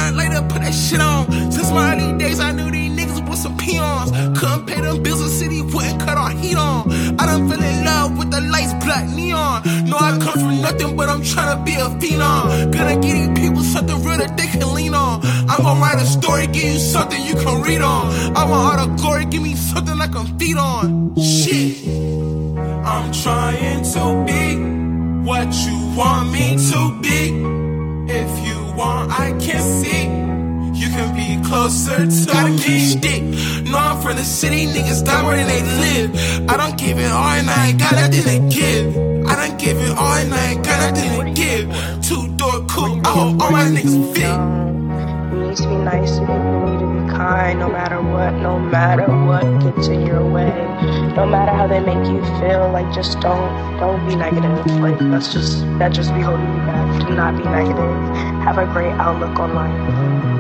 grind later, put that shit on. Since my early days, I knew these niggas was some peons. Couldn't pay them bills, the city wouldn't cut our heat on. I done fell in love with the lights, black neon. Know I come from nothing, but I'm tryna be a phenom. Gonna give these people something real that they can lean on. I'm gonna write a story, give you something you can read on. I want all the glory, give me something I can feed on. Shit. I'm trying to be what you want me to be. If you want, I can see. You can be closer to me. Stick. No, I'm from the city, niggas die where they live. I don't give it all and I ain't got nothing to give. I don't give it all and I ain't got nothing to give. Two-door coupe, I hope all my niggas fit. You need to be nice to people, you need to be kind, no matter what gets in your way. No matter how they make you feel, like just don't be negative. Like that just be holding you back. Do not be negative. Have a great outlook on life.